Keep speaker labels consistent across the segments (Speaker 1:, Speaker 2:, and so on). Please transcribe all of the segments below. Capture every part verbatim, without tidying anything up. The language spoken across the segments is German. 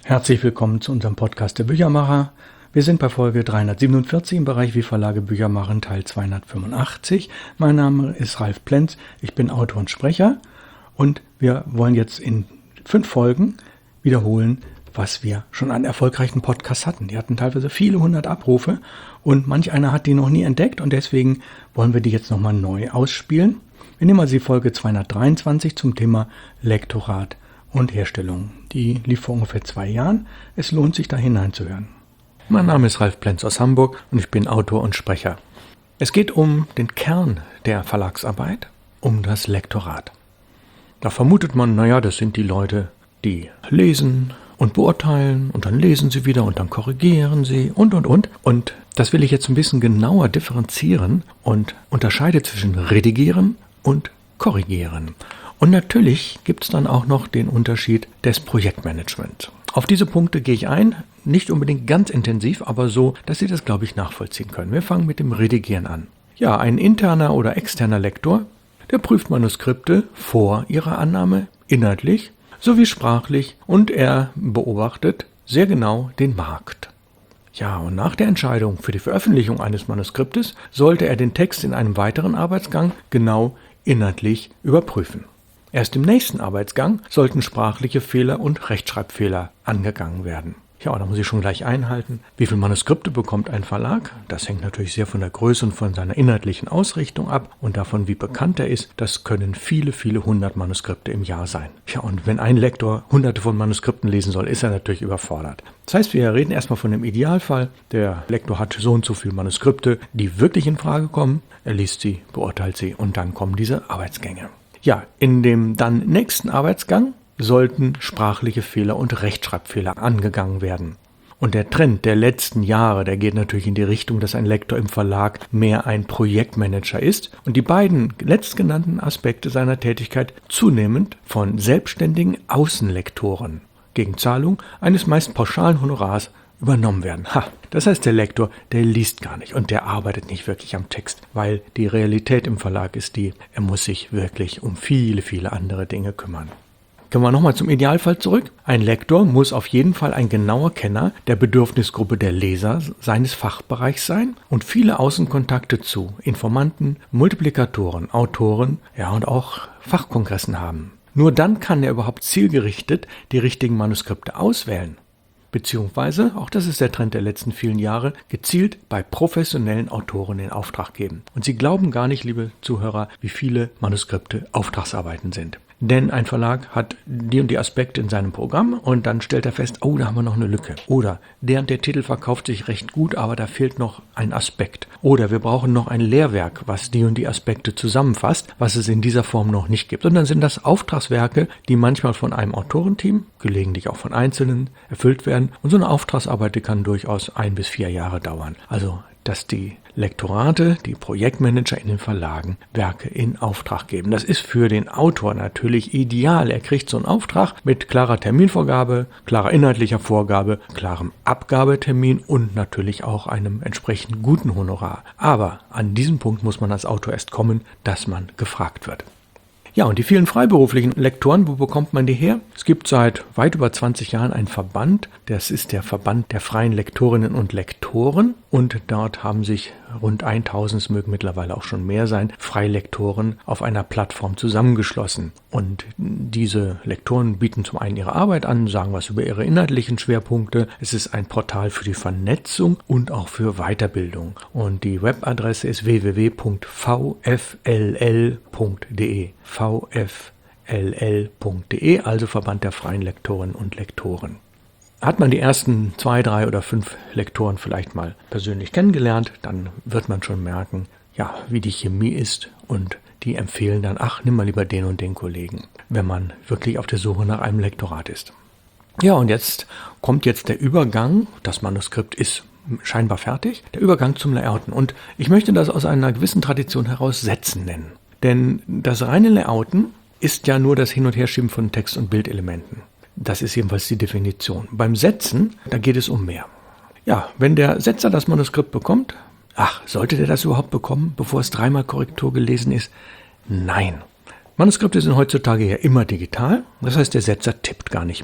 Speaker 1: Herzlich willkommen zu unserem Podcast der Büchermacher. Wir sind bei Folge dreihundertsiebenundvierzig im Bereich Wie Verlage Bücher machen, Teil zweihundertfünfundachtzig. Mein Name ist Ralf Plenz, ich bin Autor und Sprecher und wir wollen jetzt in fünf Folgen wiederholen, was wir schon an erfolgreichen Podcasts hatten. Die hatten teilweise viele hundert Abrufe und manch einer hat die noch nie entdeckt und deswegen wollen wir die jetzt nochmal neu ausspielen. Wir nehmen also die Folge zweihundertdreiundzwanzig zum Thema Lektorat und Herstellung. Die lief vor ungefähr zwei Jahren. Es lohnt sich, da hineinzuhören. Mein Name ist Ralf Plenz aus Hamburg und ich bin Autor und Sprecher. Es geht um den Kern der Verlagsarbeit, um das Lektorat. Da vermutet man, naja, das sind die Leute, die lesen und beurteilen und dann lesen sie wieder und dann korrigieren sie und, und, und. Und das will ich jetzt ein bisschen genauer differenzieren und unterscheide zwischen redigieren und korrigieren. Und natürlich gibt es dann auch noch den Unterschied des Projektmanagements. Auf diese Punkte gehe ich ein, nicht unbedingt ganz intensiv, aber so, dass Sie das, glaube ich, nachvollziehen können. Wir fangen mit dem Redigieren an. Ja, ein interner oder externer Lektor, der prüft Manuskripte vor ihrer Annahme, inhaltlich sowie sprachlich, und er beobachtet sehr genau den Markt. Ja, und nach der Entscheidung für die Veröffentlichung eines Manuskriptes sollte er den Text in einem weiteren Arbeitsgang genau inhaltlich überprüfen. Erst im nächsten Arbeitsgang sollten sprachliche Fehler und Rechtschreibfehler angegangen werden. Ja, und da muss ich schon gleich einhalten. Wie viele Manuskripte bekommt ein Verlag? Das hängt natürlich sehr von der Größe und von seiner inhaltlichen Ausrichtung ab und davon, wie bekannt er ist. Das können viele, viele hundert Manuskripte im Jahr sein. Ja, und wenn ein Lektor hunderte von Manuskripten lesen soll, ist er natürlich überfordert. Das heißt, wir reden erstmal von dem Idealfall. Der Lektor hat so und so viele Manuskripte, die wirklich in Frage kommen. Er liest sie, beurteilt sie und dann kommen diese Arbeitsgänge. Ja, in dem dann nächsten Arbeitsgang sollten sprachliche Fehler und Rechtschreibfehler angegangen werden. Und der Trend der letzten Jahre, der geht natürlich in die Richtung, dass ein Lektor im Verlag mehr ein Projektmanager ist und die beiden letztgenannten Aspekte seiner Tätigkeit zunehmend von selbstständigen Außenlektoren gegen Zahlung eines meist pauschalen Honorars übernommen werden. Ha, das heißt, der Lektor, der liest gar nicht und der arbeitet nicht wirklich am Text, weil die Realität im Verlag ist die, er muss sich wirklich um viele, viele andere Dinge kümmern. Kommen wir nochmal zum Idealfall zurück. Ein Lektor muss auf jeden Fall ein genauer Kenner der Bedürfnisgruppe der Leser seines Fachbereichs sein und viele Außenkontakte zu Informanten, Multiplikatoren, Autoren, ja und auch Fachkongressen haben. Nur dann kann er überhaupt zielgerichtet die richtigen Manuskripte auswählen. Beziehungsweise, auch das ist der Trend der letzten vielen Jahre, gezielt bei professionellen Autoren in Auftrag geben. Und Sie glauben gar nicht, liebe Zuhörer, wie viele Manuskripte Auftragsarbeiten sind. Denn ein Verlag hat die und die Aspekte in seinem Programm und dann stellt er fest, oh, da haben wir noch eine Lücke. Oder der und der Titel verkauft sich recht gut, aber da fehlt noch ein Aspekt. Oder wir brauchen noch ein Lehrwerk, was die und die Aspekte zusammenfasst, was es in dieser Form noch nicht gibt. Und dann sind das Auftragswerke, die manchmal von einem Autorenteam, gelegentlich auch von Einzelnen, erfüllt werden. Und so eine Auftragsarbeit, die kann durchaus ein bis vier Jahre dauern. Also, dass die Lektorate, die Projektmanager in den Verlagen Werke in Auftrag geben. Das ist für den Autor natürlich ideal. Er kriegt so einen Auftrag mit klarer Terminvorgabe, klarer inhaltlicher Vorgabe, klarem Abgabetermin und natürlich auch einem entsprechend guten Honorar. Aber an diesem Punkt muss man als Autor erst kommen, dass man gefragt wird. Ja, und die vielen freiberuflichen Lektoren, wo bekommt man die her? Es gibt seit weit über zwanzig Jahren einen Verband, das ist der Verband der freien Lektorinnen und Lektoren und dort haben sich rund tausend, es mögen mittlerweile auch schon mehr sein, Freilektoren auf einer Plattform zusammengeschlossen. Und diese Lektoren bieten zum einen ihre Arbeit an, sagen was über ihre inhaltlichen Schwerpunkte. Es ist ein Portal für die Vernetzung und auch für Weiterbildung. Und die Webadresse ist w w w punkt v f l l punkt d e. v f l l punkt d e, also Verband der freien Lektorinnen und Lektoren. Hat man die ersten zwei, drei oder fünf Lektoren vielleicht mal persönlich kennengelernt, dann wird man schon merken, ja, wie die Chemie ist und die empfehlen dann, ach, nimm mal lieber den und den Kollegen, wenn man wirklich auf der Suche nach einem Lektorat ist. Ja, und jetzt kommt jetzt der Übergang, das Manuskript ist scheinbar fertig, der Übergang zum Layouten. Und ich möchte das aus einer gewissen Tradition heraus Setzen nennen. Denn das reine Layouten ist ja nur das Hin- und Herschieben von Text- und Bildelementen. Das ist jedenfalls die Definition. Beim Setzen, da geht es um mehr. Ja, wenn der Setzer das Manuskript bekommt, ach, sollte der das überhaupt bekommen, bevor es dreimal Korrektur gelesen ist? Nein. Manuskripte sind heutzutage ja immer digital, das heißt, der Setzer tippt gar nicht mehr.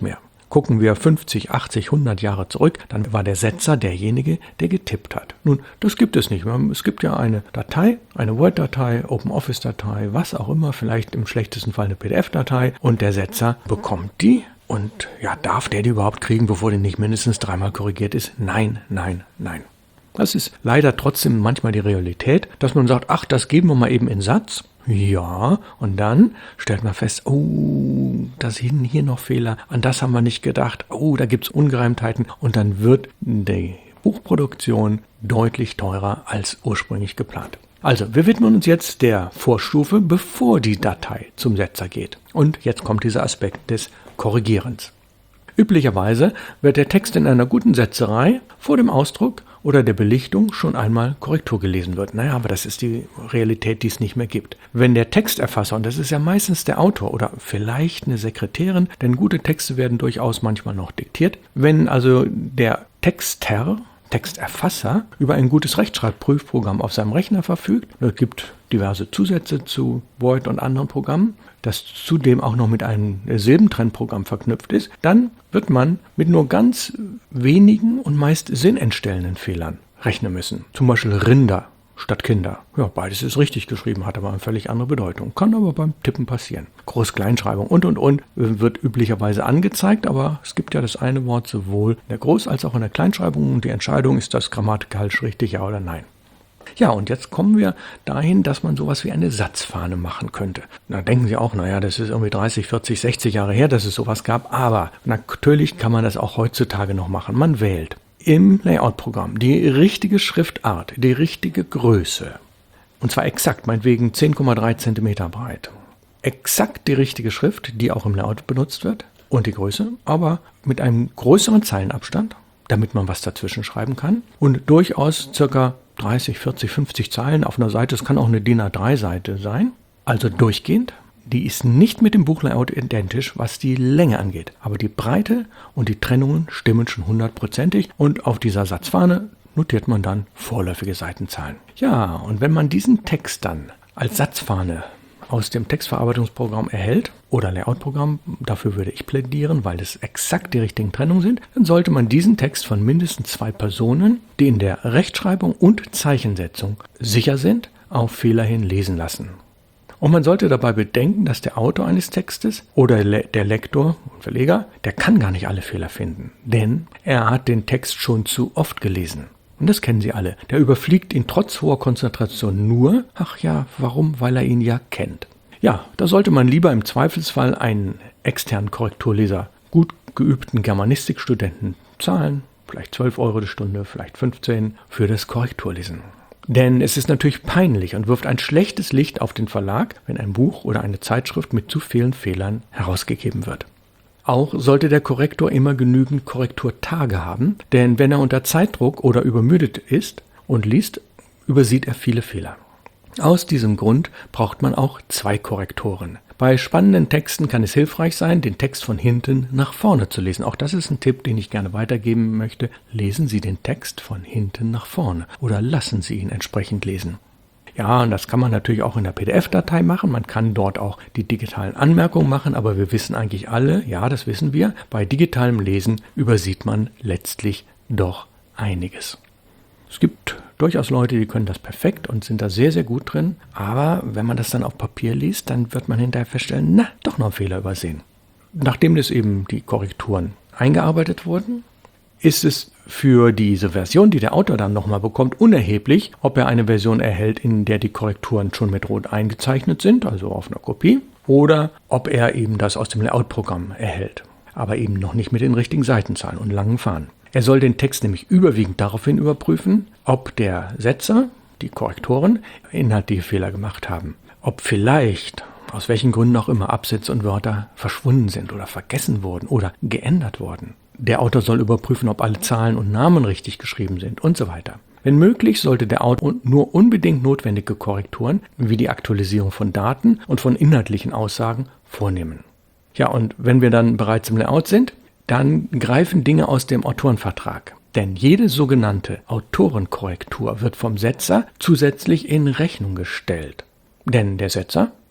Speaker 1: Gucken wir fünfzig, achtzig, hundert Jahre zurück, dann war der Setzer derjenige, der getippt hat. Nun, das gibt es nicht. Es gibt ja eine Datei, eine Word-Datei, OpenOffice-Datei, was auch immer, vielleicht im schlechtesten Fall eine P D F-Datei und der Setzer bekommt die und ja, darf der die überhaupt kriegen, bevor die nicht mindestens dreimal korrigiert ist? Nein, nein, nein. Das ist leider trotzdem manchmal die Realität, dass man sagt, ach, das geben wir mal eben in Satz. Ja, und dann stellt man fest, oh, da sind hier noch Fehler, an das haben wir nicht gedacht, oh, da gibt es Ungereimtheiten und dann wird die Buchproduktion deutlich teurer als ursprünglich geplant. Also, wir widmen uns jetzt der Vorstufe, bevor die Datei zum Setzer geht. Und jetzt kommt dieser Aspekt des Korrigierens. Üblicherweise wird der Text in einer guten Setzerei vor dem Ausdruck oder der Belichtung schon einmal Korrektur gelesen wird. Naja, aber das ist die Realität, die es nicht mehr gibt. Wenn der Texterfasser, und das ist ja meistens der Autor oder vielleicht eine Sekretärin, denn gute Texte werden durchaus manchmal noch diktiert, wenn also der Texter, Texterfasser über ein gutes Rechtschreibprüfprogramm auf seinem Rechner verfügt, es gibt diverse Zusätze zu Word und anderen Programmen, das zudem auch noch mit einem Silbentrennprogramm verknüpft ist, dann wird man mit nur ganz wenigen und meist sinnentstellenden Fehlern rechnen müssen. Zum Beispiel Rinder statt Kinder. Ja, beides ist richtig geschrieben, hat aber eine völlig andere Bedeutung. Kann aber beim Tippen passieren. Groß-Kleinschreibung und und und wird üblicherweise angezeigt, aber es gibt ja das eine Wort sowohl in der Groß- als auch in der Kleinschreibung und die Entscheidung, ist das grammatikalisch richtig, ja oder nein. Ja, und jetzt kommen wir dahin, dass man sowas wie eine Satzfahne machen könnte. Da denken Sie auch, naja, das ist irgendwie dreißig, vierzig, sechzig Jahre her, dass es sowas gab, aber natürlich kann man das auch heutzutage noch machen. Man wählt im Layout-Programm die richtige Schriftart, die richtige Größe. Und zwar exakt, meinetwegen zehn Komma drei Zentimeter breit. Exakt die richtige Schrift, die auch im Layout benutzt wird und die Größe, aber mit einem größeren Zeilenabstand, damit man was dazwischen schreiben kann und durchaus circa dreißig, vierzig, fünfzig Zeilen auf einer Seite, es kann auch eine D I N A drei Seite sein, also durchgehend. Die ist nicht mit dem Buchlayout identisch, was die Länge angeht, aber die Breite und die Trennungen stimmen schon hundertprozentig und auf dieser Satzfahne notiert man dann vorläufige Seitenzahlen. Ja, und wenn man diesen Text dann als Satzfahne aus dem Textverarbeitungsprogramm erhält oder Layoutprogramm, dafür würde ich plädieren, weil es exakt die richtigen Trennungen sind, dann sollte man diesen Text von mindestens zwei Personen, die in der Rechtschreibung und Zeichensetzung sicher sind, auf Fehler hin lesen lassen. Und man sollte dabei bedenken, dass der Autor eines Textes oder der Lektor und Verleger, der kann gar nicht alle Fehler finden, denn er hat den Text schon zu oft gelesen. Und das kennen Sie alle. Der überfliegt ihn trotz hoher Konzentration nur, ach ja, warum? Weil er ihn ja kennt. Ja, da sollte man lieber im Zweifelsfall einen externen Korrekturleser, gut geübten Germanistikstudenten zahlen, vielleicht zwölf Euro die Stunde, vielleicht fünfzehn, für das Korrekturlesen. Denn es ist natürlich peinlich und wirft ein schlechtes Licht auf den Verlag, wenn ein Buch oder eine Zeitschrift mit zu vielen Fehlern herausgegeben wird. Auch sollte der Korrektor immer genügend Korrekturtage haben, denn wenn er unter Zeitdruck oder übermüdet ist und liest, übersieht er viele Fehler. Aus diesem Grund braucht man auch zwei Korrektoren. Bei spannenden Texten kann es hilfreich sein, den Text von hinten nach vorne zu lesen. Auch das ist ein Tipp, den ich gerne weitergeben möchte. Lesen Sie den Text von hinten nach vorne oder lassen Sie ihn entsprechend lesen. Ja, und das kann man natürlich auch in der P D F-Datei machen. Man kann dort auch die digitalen Anmerkungen machen, aber wir wissen eigentlich alle, ja, das wissen wir, bei digitalem Lesen übersieht man letztlich doch einiges. Es gibt durchaus Leute, die können das perfekt und sind da sehr, sehr gut drin, aber wenn man das dann auf Papier liest, dann wird man hinterher feststellen, na, doch noch einen Fehler übersehen. Nachdem das eben die Korrekturen eingearbeitet wurden, ist es für diese Version, die der Autor dann nochmal bekommt, unerheblich, ob er eine Version erhält, in der die Korrekturen schon mit Rot eingezeichnet sind, also auf einer Kopie, oder ob er eben das aus dem Layout-Programm erhält, aber eben noch nicht mit den richtigen Seitenzahlen und langen Fahnen. Er soll den Text nämlich überwiegend daraufhin überprüfen, ob der Setzer, die Korrektoren, inhaltliche Fehler gemacht haben, ob vielleicht, aus welchen Gründen auch immer, Absätze und Wörter verschwunden sind oder vergessen wurden oder geändert wurden. Der Autor soll überprüfen, ob alle Zahlen und Namen richtig geschrieben sind und so weiter. Wenn möglich, sollte der Autor nur unbedingt notwendige Korrekturen wie die Aktualisierung von Daten und von inhaltlichen Aussagen vornehmen. Ja, und wenn wir dann bereits im Layout sind, dann greifen Dinge aus dem Autorenvertrag. Denn jede sogenannte Autorenkorrektur wird vom Setzer zusätzlich in Rechnung gestellt. Denn der Setzer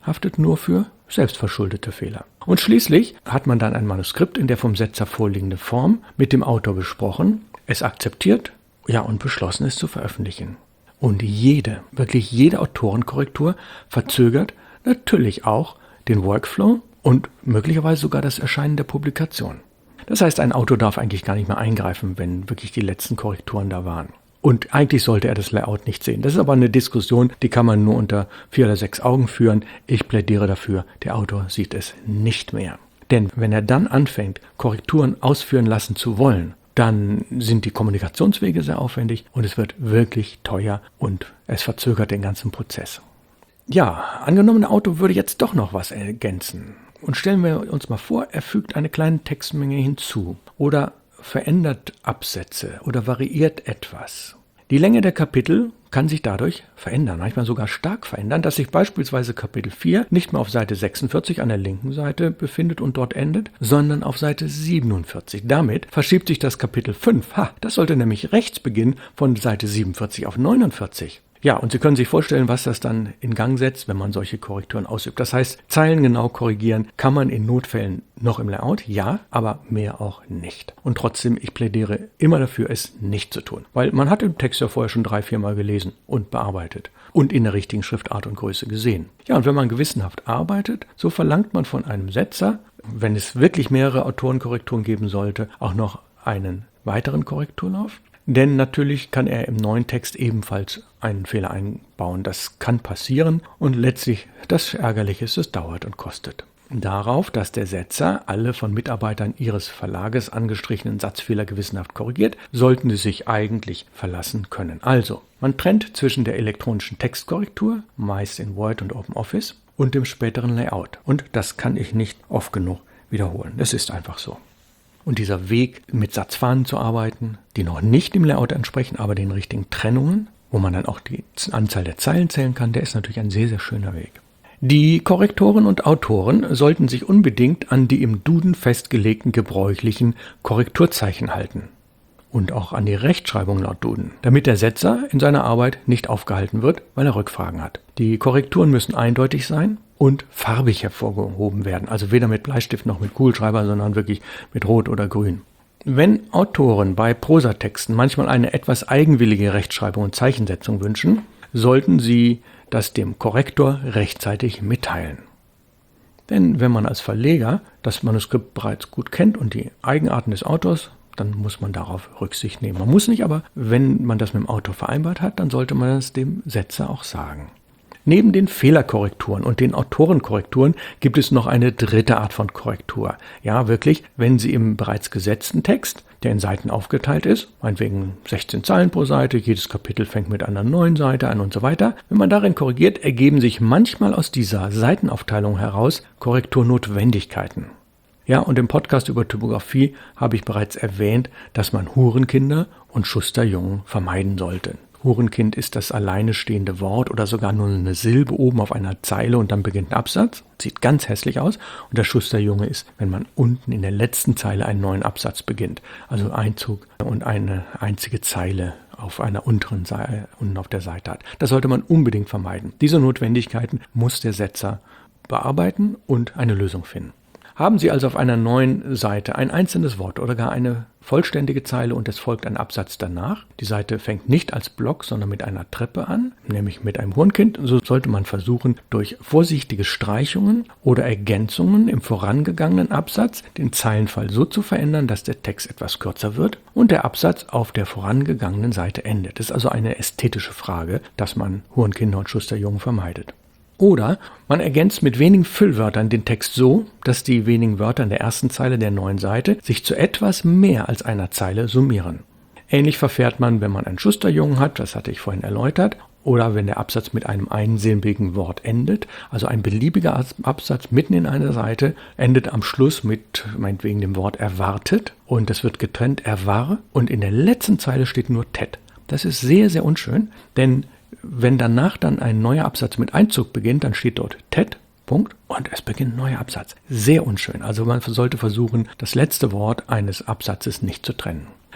Speaker 1: haftet nur für selbstverschuldete Fehler. Und schließlich hat man dann ein Manuskript in der vom Setzer vorliegende Form mit dem Autor besprochen, es akzeptiert, ja und beschlossen es zu veröffentlichen. Und jede, wirklich jede Autorenkorrektur verzögert natürlich auch den Workflow und möglicherweise sogar das Erscheinen der Publikation. Das heißt, ein Autor darf eigentlich gar nicht mehr eingreifen, wenn wirklich die letzten Korrekturen da waren. Und eigentlich sollte er das Layout nicht sehen. Das ist aber eine Diskussion, die kann man nur unter vier oder sechs Augen führen. Ich plädiere dafür, der Autor sieht es nicht mehr. Denn wenn er dann anfängt, Korrekturen ausführen lassen zu wollen, dann sind die Kommunikationswege sehr aufwendig und es wird wirklich teuer und es verzögert den ganzen Prozess. Ja, angenommen, der Autor würde jetzt doch noch was ergänzen. Und stellen wir uns mal vor, er fügt eine kleine Textmenge hinzu oder verändert Absätze oder variiert etwas. Die Länge der Kapitel kann sich dadurch verändern, manchmal sogar stark verändern, dass sich beispielsweise Kapitel vier nicht mehr auf Seite sechsundvierzig an der linken Seite befindet und dort endet, sondern auf Seite siebenundvierzig. Damit verschiebt sich das Kapitel fünf. Ha, das sollte nämlich rechts beginnen von Seite siebenundvierzig auf neunundvierzig. Ja, und Sie können sich vorstellen, was das dann in Gang setzt, wenn man solche Korrekturen ausübt. Das heißt, zeilengenau korrigieren kann man in Notfällen noch im Layout, ja, aber mehr auch nicht. Und trotzdem, ich plädiere immer dafür, es nicht zu tun. Weil man hat den Text ja vorher schon drei, vier Mal gelesen und bearbeitet und in der richtigen Schriftart und Größe gesehen. Ja, und wenn man gewissenhaft arbeitet, so verlangt man von einem Setzer, wenn es wirklich mehrere Autorenkorrekturen geben sollte, auch noch einen weiteren Korrekturlauf. Denn natürlich kann er im neuen Text ebenfalls einen Fehler einbauen. Das kann passieren und letztlich das Ärgerliche ist, es dauert und kostet. Darauf, dass der Setzer alle von Mitarbeitern Ihres Verlages angestrichenen Satzfehler gewissenhaft korrigiert, sollten Sie sich eigentlich verlassen können. Also, man trennt zwischen der elektronischen Textkorrektur, meist in Word und OpenOffice, und dem späteren Layout. Und das kann ich nicht oft genug wiederholen. Das ist einfach so. Und dieser Weg, mit Satzfahnen zu arbeiten, die noch nicht dem Layout entsprechen, aber den richtigen Trennungen, wo man dann auch die Anzahl der Zeilen zählen kann, der ist natürlich ein sehr, sehr schöner Weg. Die Korrektoren und Autoren sollten sich unbedingt an die im Duden festgelegten gebräuchlichen Korrekturzeichen halten. Und auch an die Rechtschreibung laut Duden, damit der Setzer in seiner Arbeit nicht aufgehalten wird, weil er Rückfragen hat. Die Korrekturen müssen eindeutig sein und farbig hervorgehoben werden, also weder mit Bleistift noch mit Kugelschreiber, sondern wirklich mit Rot oder Grün. Wenn Autoren bei Prosatexten manchmal eine etwas eigenwillige Rechtschreibung und Zeichensetzung wünschen, sollten sie das dem Korrektor rechtzeitig mitteilen. Denn wenn man als Verleger das Manuskript bereits gut kennt und die Eigenarten des Autors, dann muss man darauf Rücksicht nehmen. Man muss nicht, aber wenn man das mit dem Autor vereinbart hat, dann sollte man es dem Setzer auch sagen. Neben den Fehlerkorrekturen und den Autorenkorrekturen gibt es noch eine dritte Art von Korrektur. Ja, wirklich, wenn Sie im bereits gesetzten Text, der in Seiten aufgeteilt ist, meinetwegen sechzehn Zeilen pro Seite, jedes Kapitel fängt mit einer neuen Seite an und so weiter. Wenn man darin korrigiert, ergeben sich manchmal aus dieser Seitenaufteilung heraus Korrekturnotwendigkeiten. Ja, und im Podcast über Typografie habe ich bereits erwähnt, dass man Hurenkinder und Schusterjungen vermeiden sollte. Hurenkind ist das alleine stehende Wort oder sogar nur eine Silbe oben auf einer Zeile und dann beginnt ein Absatz. Sieht ganz hässlich aus. Und der Schusterjunge ist, wenn man unten in der letzten Zeile einen neuen Absatz beginnt. Also Einzug und eine einzige Zeile auf einer unteren Seite, unten auf der Seite hat. Das sollte man unbedingt vermeiden. Diese Notwendigkeiten muss der Setzer bearbeiten und eine Lösung finden. Haben Sie also auf einer neuen Seite ein einzelnes Wort oder gar eine vollständige Zeile und es folgt ein Absatz danach. Die Seite fängt nicht als Block, sondern mit einer Treppe an, nämlich mit einem Hurenkind. So sollte man versuchen, durch vorsichtige Streichungen oder Ergänzungen im vorangegangenen Absatz den Zeilenfall so zu verändern, dass der Text etwas kürzer wird und der Absatz auf der vorangegangenen Seite endet. Das ist also eine ästhetische Frage, dass man Hurenkinder und Schusterjungen vermeidet. Oder man ergänzt mit wenigen Füllwörtern den Text so, dass die wenigen Wörter in der ersten Zeile der neuen Seite sich zu etwas mehr als einer Zeile summieren. Ähnlich verfährt man, wenn man einen Schusterjungen hat, das hatte ich vorhin erläutert, oder wenn der Absatz mit einem einsilbigen Wort endet, also ein beliebiger Absatz mitten in einer Seite endet am Schluss mit meinetwegen dem Wort erwartet und es wird getrennt erwar und in der letzten Zeile steht nur tet. Das ist sehr, sehr unschön, denn wenn danach dann ein neuer Absatz mit Einzug beginnt, dann steht dort tet, Punkt, und es beginnt ein neuer Absatz. Sehr unschön. Also man sollte versuchen, das letzte Wort eines Absatzes nicht zu trennen.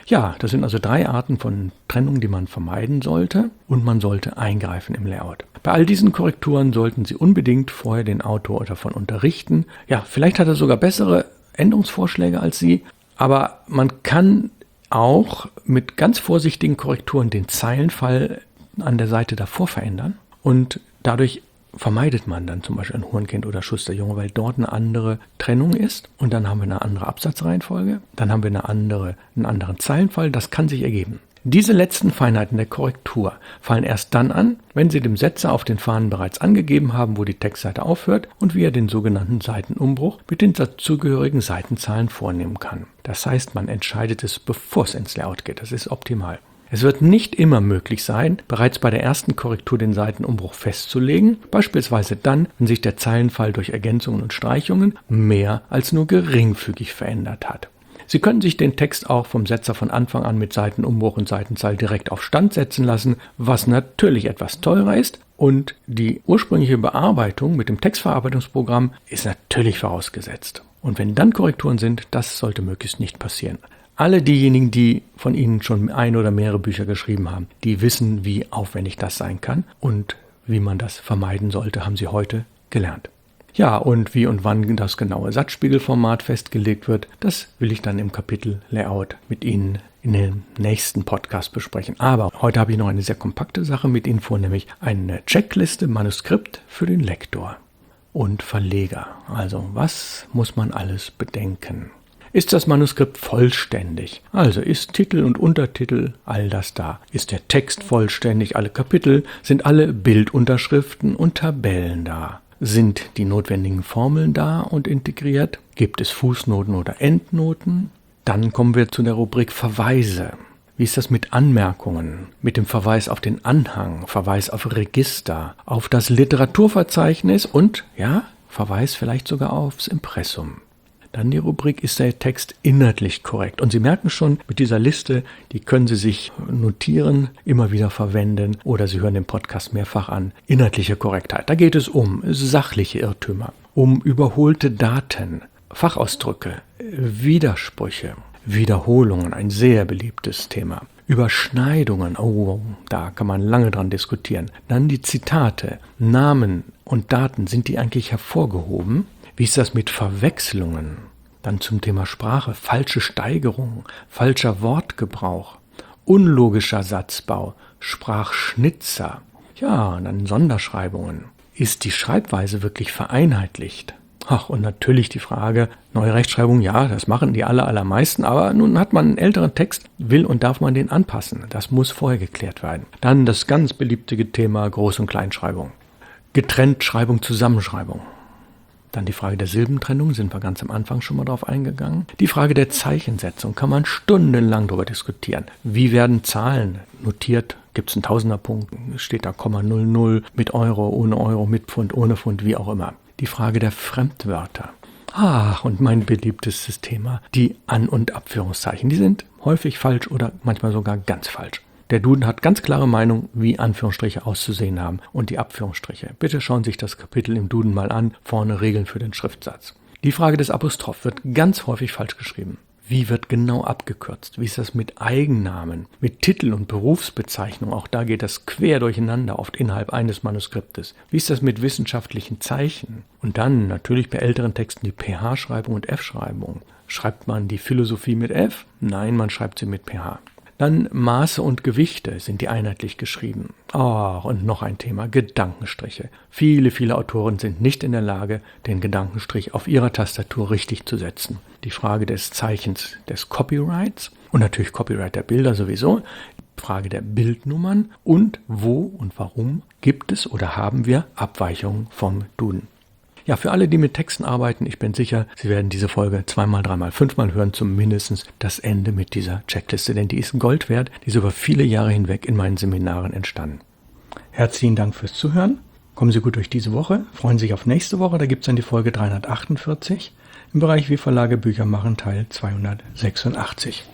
Speaker 1: Ja, das sind also drei Arten von Trennung, die man vermeiden sollte, und man sollte eingreifen im Layout. Bei all diesen Korrekturen sollten Sie unbedingt vorher den Autor davon unterrichten. Ja, vielleicht hat er sogar bessere Änderungsvorschläge als Sie, aber man kann auch mit ganz vorsichtigen Korrekturen den Zeilenfall an der Seite davor verändern und dadurch vermeidet man dann zum Beispiel ein Hurenkind oder Schusterjunge, weil dort eine andere Trennung ist und dann haben wir eine andere Absatzreihenfolge, dann haben wir eine andere, einen anderen Zeilenfall, das kann sich ergeben. Diese letzten Feinheiten der Korrektur fallen erst dann an, wenn Sie dem Setzer auf den Fahnen bereits angegeben haben, wo die Textseite aufhört und wie er den sogenannten Seitenumbruch mit den dazugehörigen Seitenzahlen vornehmen kann. Das heißt, man entscheidet es, bevor es ins Layout geht. Das ist optimal. Es wird nicht immer möglich sein, bereits bei der ersten Korrektur den Seitenumbruch festzulegen, beispielsweise dann, wenn sich der Zeilenfall durch Ergänzungen und Streichungen mehr als nur geringfügig verändert hat. Sie können sich den Text auch vom Setzer von Anfang an mit Seitenumbruch und Seitenzahl direkt auf Stand setzen lassen, was natürlich etwas teurer ist, und die ursprüngliche Bearbeitung mit dem Textverarbeitungsprogramm ist natürlich vorausgesetzt. Und wenn dann Korrekturen sind, das sollte möglichst nicht passieren. Alle diejenigen, die von Ihnen schon ein oder mehrere Bücher geschrieben haben, die wissen, wie aufwendig das sein kann und wie man das vermeiden sollte, haben Sie heute gelernt. Ja, und wie und wann das genaue Satzspiegelformat festgelegt wird, das will ich dann im Kapitel Layout mit Ihnen in dem nächsten Podcast besprechen. Aber heute habe ich noch eine sehr kompakte Sache mit Ihnen vor, nämlich eine Checkliste Manuskript für den Lektor und Verleger. Also, was muss man alles bedenken? Ist das Manuskript vollständig? Also ist Titel und Untertitel all das da? Ist der Text vollständig? Alle Kapitel? Sind alle Bildunterschriften und Tabellen da? Sind die notwendigen Formeln da und integriert? Gibt es Fußnoten oder Endnoten? Dann kommen wir zu der Rubrik Verweise. Wie ist das mit Anmerkungen, mit dem Verweis auf den Anhang, Verweis auf Register, auf das Literaturverzeichnis und, ja, Verweis vielleicht sogar aufs Impressum? Dann die Rubrik, ist der Text inhaltlich korrekt? Und Sie merken schon, mit dieser Liste, die können Sie sich notieren, immer wieder verwenden oder Sie hören den Podcast mehrfach an. Inhaltliche Korrektheit. Da geht es um sachliche Irrtümer, um überholte Daten, Fachausdrücke, Widersprüche, Wiederholungen, ein sehr beliebtes Thema. Überschneidungen, oh, da kann man lange dran diskutieren. Dann die Zitate, Namen und Daten, sind die eigentlich hervorgehoben? Wie ist das mit Verwechslungen? Dann zum Thema Sprache, falsche Steigerung, falscher Wortgebrauch, unlogischer Satzbau, Sprachschnitzer. Ja, und dann Sonderschreibungen. Ist die Schreibweise wirklich vereinheitlicht? Ach, und natürlich die Frage, neue Rechtschreibung, ja, das machen die aller, allermeisten, aber nun hat man einen älteren Text, will und darf man den anpassen. Das muss vorher geklärt werden. Dann das ganz beliebte Thema Groß- und Kleinschreibung. Getrennt Schreibung, Zusammenschreibung. Dann die Frage der Silbentrennung, sind wir ganz am Anfang schon mal drauf eingegangen. Die Frage der Zeichensetzung, kann man stundenlang darüber diskutieren. Wie werden Zahlen notiert? Gibt es einen Tausenderpunkt? Steht da Komma null null mit Euro, ohne Euro, mit Pfund, ohne Pfund, wie auch immer. Die Frage der Fremdwörter. Ach, und mein beliebtestes Thema, die An- und Abführungszeichen. Die sind häufig falsch oder manchmal sogar ganz falsch. Der Duden hat ganz klare Meinung, wie Anführungsstriche auszusehen haben und die Abführungsstriche. Bitte schauen Sie sich das Kapitel im Duden mal an, vorne Regeln für den Schriftsatz. Die Frage des Apostroph wird ganz häufig falsch geschrieben. Wie wird genau abgekürzt? Wie ist das mit Eigennamen, mit Titel und Berufsbezeichnung? Auch da geht das quer durcheinander, oft innerhalb eines Manuskriptes. Wie ist das mit wissenschaftlichen Zeichen? Und dann natürlich bei älteren Texten die P H-Schreibung und F-Schreibung. Schreibt man die Philosophie mit F? Nein, man schreibt sie mit P H. Dann Maße und Gewichte, sind die einheitlich geschrieben. Oh, und noch ein Thema, Gedankenstriche. Viele, viele Autoren sind nicht in der Lage, den Gedankenstrich auf ihrer Tastatur richtig zu setzen. Die Frage des Zeichens des Copyrights und natürlich Copyright der Bilder sowieso. Die Frage der Bildnummern und wo und warum gibt es oder haben wir Abweichungen vom Duden. Ja, für alle, die mit Texten arbeiten, ich bin sicher, Sie werden diese Folge zweimal, dreimal, fünfmal hören, zumindest das Ende mit dieser Checkliste, denn die ist Gold wert, die ist über viele Jahre hinweg in meinen Seminaren entstanden. Herzlichen Dank fürs Zuhören. Kommen Sie gut durch diese Woche, freuen Sie sich auf nächste Woche, da gibt es dann die Folge dreihundertachtundvierzig im Bereich Wie Verlage Bücher machen, Teil zweihundertsechsundachtzig.